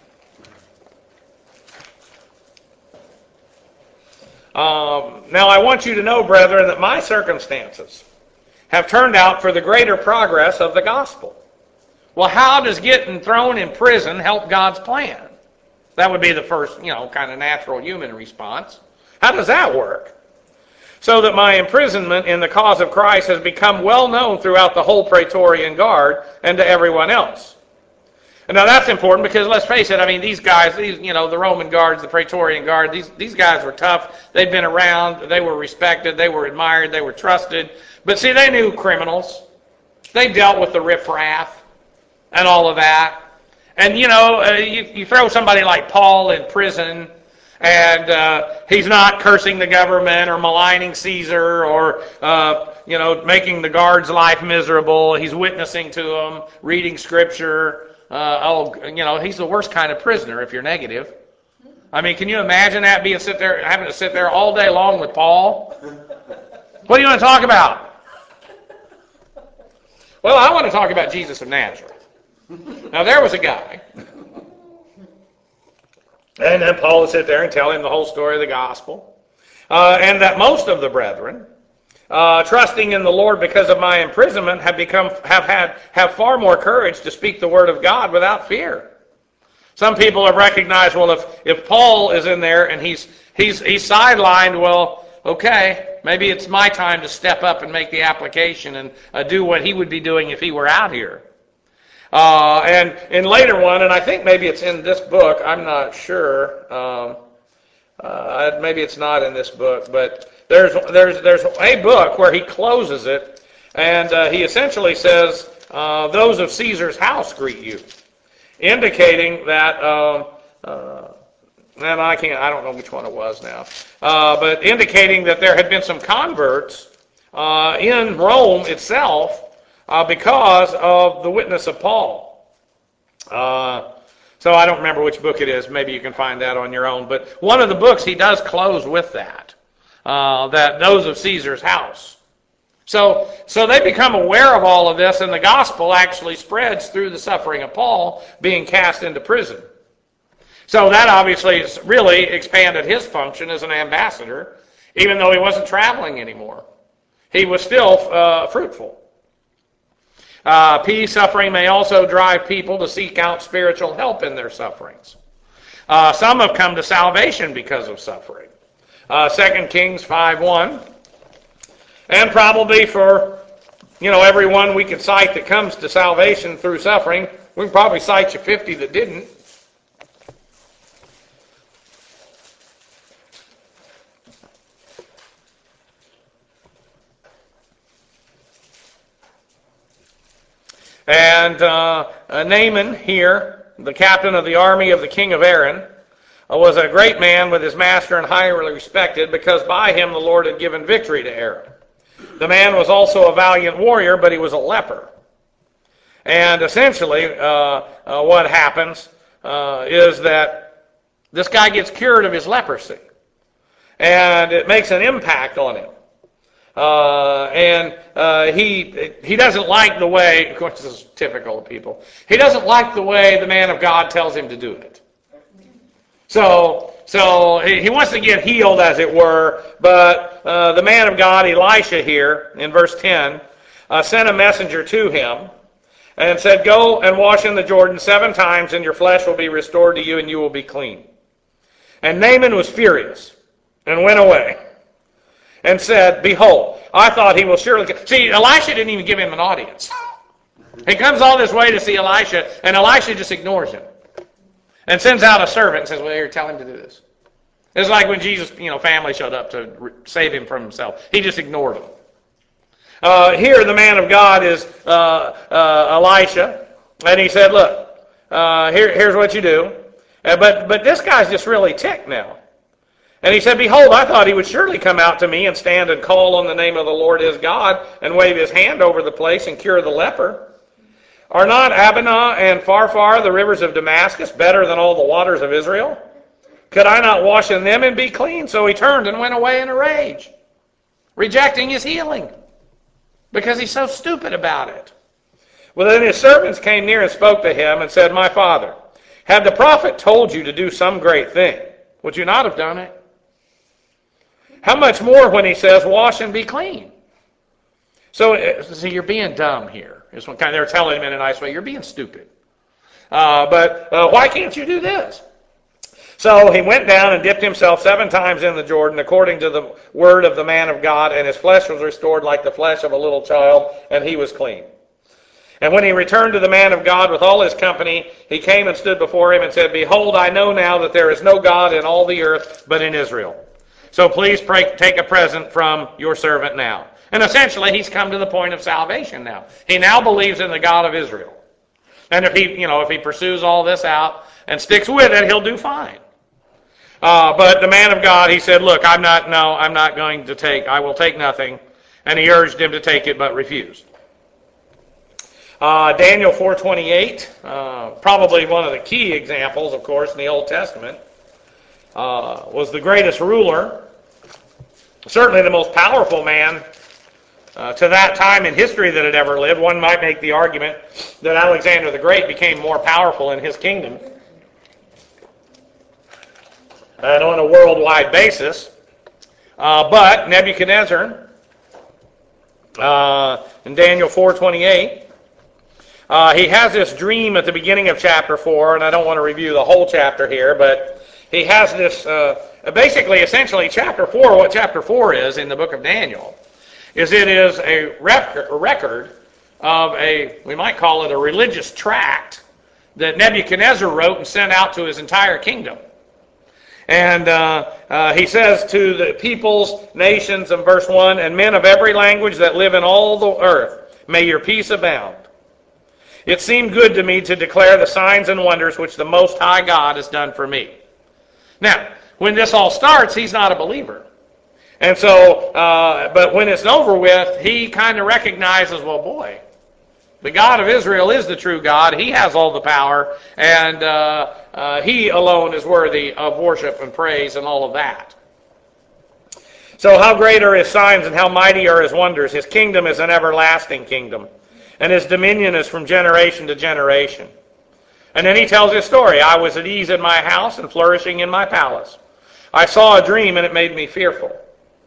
Um, now I want you to know, brethren, that my circumstances have turned out for the greater progress of the gospel, Well, how does getting thrown in prison help God's plan? That would be the first, you know, kind of natural human response. How does that work? So that my imprisonment in the cause of Christ has become well known throughout the whole Praetorian Guard and to everyone else. And now that's important because let's face it, I mean, these guys, these, you know, the Roman guards, the Praetorian Guard, these, these guys were tough. They'd been around. They were respected. They were admired. They were trusted. But see, they knew criminals. They dealt with the riffraff and all of that. And, you know, uh, you, you throw somebody like Paul in prison, and uh, he's not cursing the government or maligning Caesar or, uh, you know, making the guard's life miserable. He's witnessing to them, reading Scripture. Uh, oh, you know, he's the worst kind of prisoner if you're negative. I mean, can you imagine that, being sit there, having to sit there all day long with Paul? What do you want to talk about? Well, I want to talk about Jesus of Nazareth. Now, there was a guy, and then Paul would sit there and tell him the whole story of the gospel, uh, and that most of the brethren, uh, trusting in the Lord because of my imprisonment, have become have had have far more courage to speak the word of God without fear. Some people have recognized, well, if if Paul is in there and he's he's he's sidelined, well, okay, maybe it's my time to step up and make the application and uh, do what he would be doing if he were out here. Uh, and in later one, and I think maybe it's in this book, I'm not sure. Um, uh, maybe it's not in this book, but there's there's there's a book where he closes it, and uh, he essentially says, uh, "Those of Caesar's house greet you," indicating that. Um, uh, and I can't, I don't know which one it was now, uh, but indicating that there had been some converts uh, in Rome itself. Uh, because of the witness of Paul. Uh, so I don't remember which book it is. Maybe you can find that on your own. But one of the books, he does close with that, uh, that those of Caesar's house. So, so they become aware of all of this, and the gospel actually spreads through the suffering of Paul being cast into prison. So that obviously has really expanded his function as an ambassador, even though he wasn't traveling anymore. He was still uh, fruitful. Uh, peace, suffering may also drive people to seek out spiritual help in their sufferings. Uh, some have come to salvation because of suffering. Uh, Second Kings five one. And probably for, you know, everyone we can cite that comes to salvation through suffering, we can probably cite you fifty that didn't. And uh, uh, Naaman here, the captain of the army of the king of Aram, uh, was a great man with his master and highly respected, because by him the Lord had given victory to Aram. The man was also a valiant warrior, but he was a leper. And essentially uh, uh, what happens uh, is that this guy gets cured of his leprosy. And it makes an impact on him. Uh, and uh, he he doesn't like the way, of course this is typical of people, he doesn't like the way the man of God tells him to do it. So so he wants to get healed, as it were, but uh, the man of God, Elisha here, in verse ten, uh, sent a messenger to him and said, "Go and wash in the Jordan seven times, and your flesh will be restored to you, and you will be clean." And Naaman was furious and went away. And said, "Behold, I thought he will surely..." See, Elisha didn't even give him an audience. He comes all this way to see Elisha, and Elisha just ignores him. And sends out a servant and says, "Well, here, tell him to do this." It's like when Jesus, you know, family showed up to re- save him from himself. He just ignored them. Uh, here, the man of God is uh, uh, Elisha, and he said, "Look, uh, here, here's what you do." Uh, but, but this guy's just really ticked now. And he said, "Behold, I thought he would surely come out to me and stand and call on the name of the Lord his God and wave his hand over the place and cure the leper. Are not Abana and Pharpar, the rivers of Damascus, better than all the waters of Israel? Could I not wash in them and be clean?" So he turned and went away in a rage, rejecting his healing because he's so stupid about it. Well, then his servants came near and spoke to him and said, "My father, had the prophet told you to do some great thing, would you not have done it? How much more when he says, 'Wash and be clean'?" So, see, you're being dumb here. Is what kind of, they're telling him in a nice way. You're being stupid. Uh, but uh, why can't you do this? So he went down and dipped himself seven times in the Jordan, according to the word of the man of God, and his flesh was restored like the flesh of a little child, and he was clean. And when he returned to the man of God with all his company, he came and stood before him and said, Behold, I know now that there is no God in all the earth but in Israel. So please pray, take a present from your servant now. And essentially, he's come to the point of salvation now. He now believes in the God of Israel. And if he, you know, if he pursues all this out and sticks with it, he'll do fine. Uh, but the man of God, he said, look, I'm not, no, I'm not going to take, I will take nothing. And he urged him to take it, but refused. Uh, Daniel four twenty-eight, uh, probably one of the key examples, of course, in the Old Testament, uh, was the greatest ruler, certainly the most powerful man uh, to that time in history that had ever lived. One might make the argument that Alexander the Great became more powerful in his kingdom and on a worldwide basis. Uh, but Nebuchadnezzar, uh, in Daniel four twenty-eight, Uh, he has this dream at the beginning of chapter four, and I don't want to review the whole chapter here, but he has this, uh, basically, essentially, chapter four, what chapter four is in the book of Daniel, is it is a rec- record of a, we might call it a religious tract that Nebuchadnezzar wrote and sent out to his entire kingdom. And uh, uh, he says to the peoples, nations, in verse one, and men of every language that live in all the earth, may your peace abound. It seemed good to me to declare the signs and wonders which the Most High God has done for me. Now, when this all starts, he's not a believer. And so, uh, but when it's over with, he kind of recognizes, well, boy, the God of Israel is the true God. He has all the power, and uh, uh, he alone is worthy of worship and praise and all of that. So how great are his signs and how mighty are his wonders. His kingdom is an everlasting kingdom, and his dominion is from generation to generation. And then he tells his story. I was at ease in my house and flourishing in my palace. I saw a dream and it made me fearful.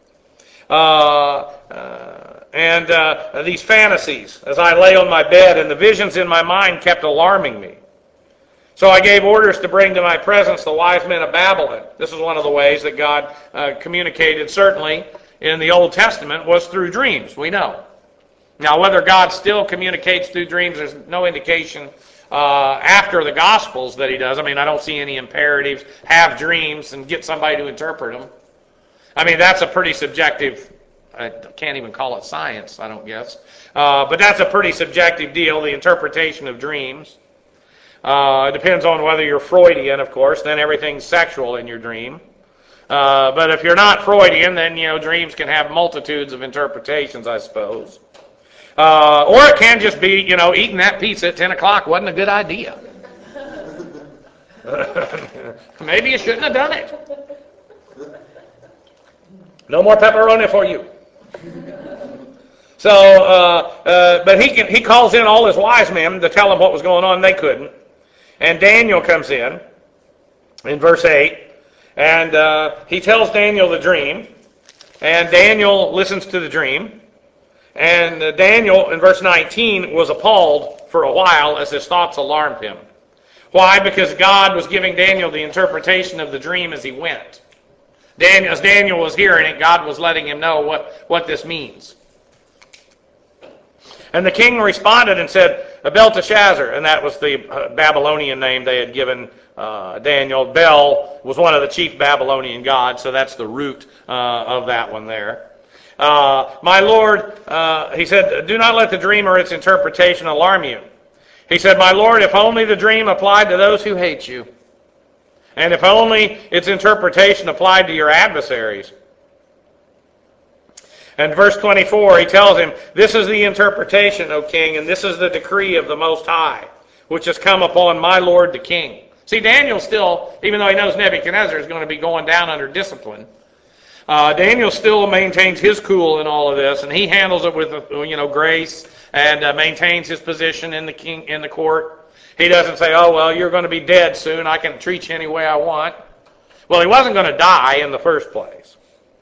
Uh, uh, and uh, these fantasies, as I lay on my bed, and the visions in my mind kept alarming me. So I gave orders to bring to my presence the wise men of Babylon. This is one of the ways that God uh, communicated, certainly, in the Old Testament, was through dreams, we know. Now, whether God still communicates through dreams, there's no indication uh, after the Gospels that he does. I mean, I don't see any imperatives, have dreams and get somebody to interpret them. I mean, that's a pretty subjective, I can't even call it science, I don't guess. Uh, but that's a pretty subjective deal, the interpretation of dreams. Uh, it depends on whether you're Freudian, of course, then everything's sexual in your dream. Uh, but if you're not Freudian, then, you know, dreams can have multitudes of interpretations, I suppose. Uh, or it can just be, you know, eating that pizza at ten o'clock wasn't a good idea. Maybe you shouldn't have done it. No more pepperoni for you. So, uh, uh, but he can, he calls in all his wise men to tell him what was going on. They couldn't. And Daniel comes in, in verse eight, and uh, he tells Daniel the dream, and Daniel listens to the dream. And uh, Daniel, in verse nineteen, was appalled for a while as his thoughts alarmed him. Why? Because God was giving Daniel the interpretation of the dream as he went. Daniel, as Daniel was hearing it, God was letting him know what, what this means. And the king responded and said, Belteshazzar, and that was the uh, Babylonian name they had given uh, Daniel. Bel was one of the chief Babylonian gods, so that's the root uh, of that one there. Uh, my lord, uh, he said, do not let the dream or its interpretation alarm you. He said, my lord, if only the dream applied to those who hate you, and if only its interpretation applied to your adversaries. And verse twenty-four, he tells him, this is the interpretation, O king, and this is the decree of the Most High, which has come upon my lord the king. See, Daniel still, even though he knows Nebuchadnezzar is going to be going down under discipline, Uh, Daniel still maintains his cool in all of this, and he handles it with, you know, grace and uh, maintains his position in the king in the court. He doesn't say, "Oh well, you're going to be dead soon. I can treat you any way I want." Well, he wasn't going to die in the first place.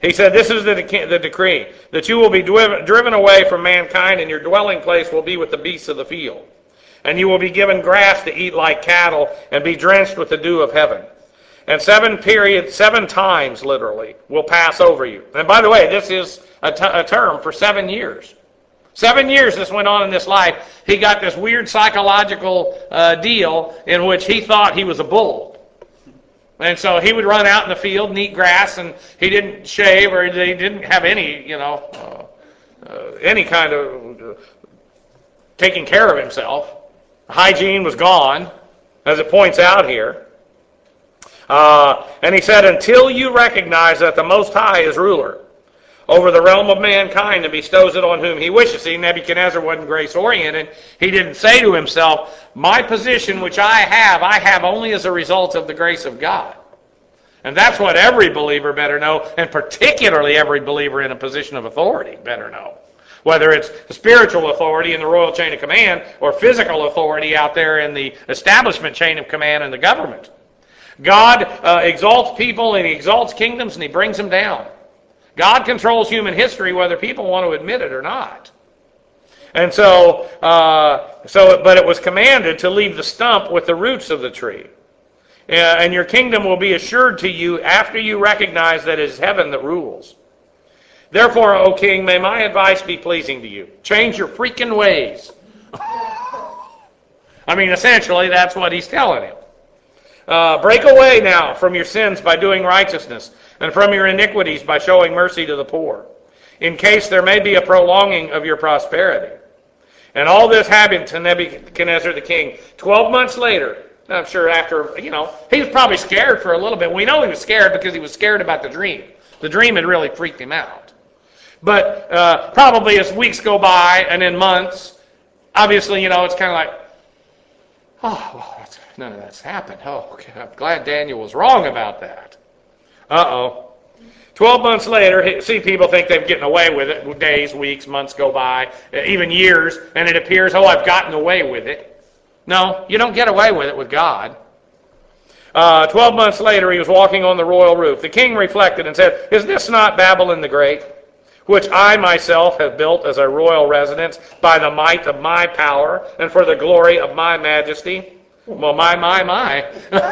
He said, this is the, dec- the decree, that you will be driven, driven away from mankind, and your dwelling place will be with the beasts of the field. And you will be given grass to eat like cattle, and be drenched with the dew of heaven. And seven periods, seven times, literally, will pass over you. And by the way, this is a, t- a term for seven years. Seven years this went on in this life. He got this weird psychological uh, deal in which he thought he was a bull. And so he would run out in the field and eat grass, and he didn't shave, or he didn't have any, you know, uh, uh, any kind of uh, taking care of himself. Hygiene was gone, as it points out here. Uh, and he said, until you recognize that the Most High is ruler over the realm of mankind and bestows it on whom he wishes. See, Nebuchadnezzar wasn't grace-oriented. He didn't say to himself, my position which I have, I have only as a result of the grace of God. And that's what every believer better know, and particularly every believer in a position of authority better know. Whether it's spiritual authority in the royal chain of command or physical authority out there in the establishment chain of command in the government. God uh, exalts people and he exalts kingdoms and he brings them down. God controls human history whether people want to admit it or not. And so, uh, so, but it was commanded to leave the stump with the roots of the tree. Uh, and your kingdom will be assured to you after you recognize that it is heaven that rules. Therefore, O king, may my advice be pleasing to you. Change your freaking ways. I mean, essentially, that's what he's telling him. Uh, break away now from your sins by doing righteousness, and from your iniquities by showing mercy to the poor, in case there may be a prolonging of your prosperity. And all this happened to Nebuchadnezzar the king. Twelve months later, I'm sure after, you know, he was probably scared for a little bit. We know he was scared because he was scared about the dream. The dream had really freaked him out. But uh, probably as weeks go by and in months, obviously, you know, it's kind of like, oh, well, that's, none of that's happened. Oh, okay. I'm glad Daniel was wrong about that. Uh-oh. Twelve months later, see, people think they've gotten away with it. Days, weeks, months go by, even years, and it appears, oh, I've gotten away with it. No, you don't get away with it with God. Uh, Twelve months later, he was walking on the royal roof. The king reflected and said, is this not Babylon the Great, which I myself have built as a royal residence by the might of my power and for the glory of my majesty? Well, my, my, my.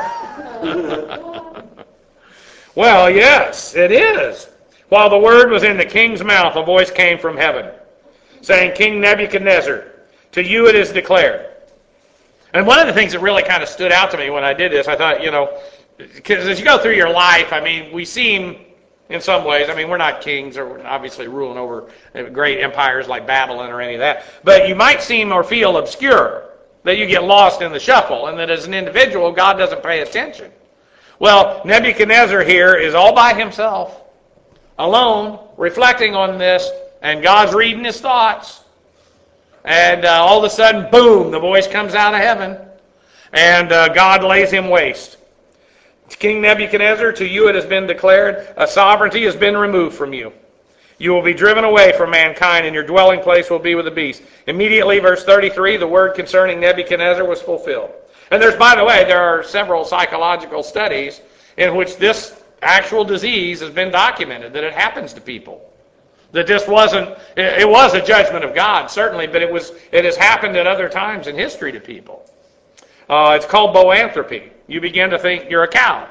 Well, yes, it is. While the word was in the king's mouth, a voice came from heaven, saying, King Nebuchadnezzar, to you it is declared. And one of the things that really kind of stood out to me when I did this, I thought, you know, because as you go through your life, I mean, we seem, in some ways, I mean, we're not kings or we're obviously ruling over great empires like Babylon or any of that, but you might seem or feel obscure, that you get lost in the shuffle, and that as an individual, God doesn't pay attention. Well, Nebuchadnezzar here is all by himself, alone, reflecting on this, and God's reading his thoughts. And uh, all of a sudden, boom, the voice comes out of heaven, and uh, God lays him waste. King Nebuchadnezzar, to you it has been declared, a sovereignty has been removed from you. You will be driven away from mankind, and your dwelling place will be with the beast. Immediately, verse thirty-three, the word concerning Nebuchadnezzar was fulfilled. And there's, by the way, there are several psychological studies in which this actual disease has been documented, that it happens to people. That this wasn't, it was a judgment of God, certainly, but it was, it has happened at other times in history to people. Uh, it's called boanthropy. You begin to think you're a cow.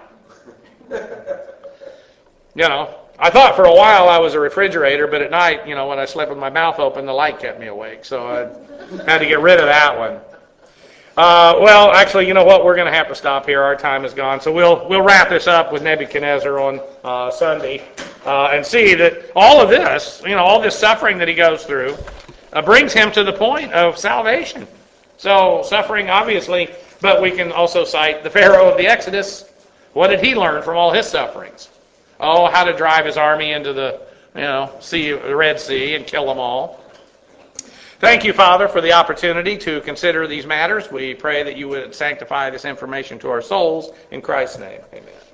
You know, I thought for a while I was a refrigerator, but at night, you know, when I slept with my mouth open, the light kept me awake, so I had to get rid of that one. Uh, well, actually, you know what? We're going to have to stop here. Our time is gone. So we'll we'll wrap this up with Nebuchadnezzar on uh, Sunday uh, and see that all of this, you know, all this suffering that he goes through uh, brings him to the point of salvation. So suffering, obviously, but we can also cite the Pharaoh of the Exodus. What did he learn from all his sufferings? Oh, how to drive his army into the, you know, sea, the Red Sea and kill them all. Thank you, Father, for the opportunity to consider these matters. We pray that you would sanctify this information to our souls. In Christ's name, amen.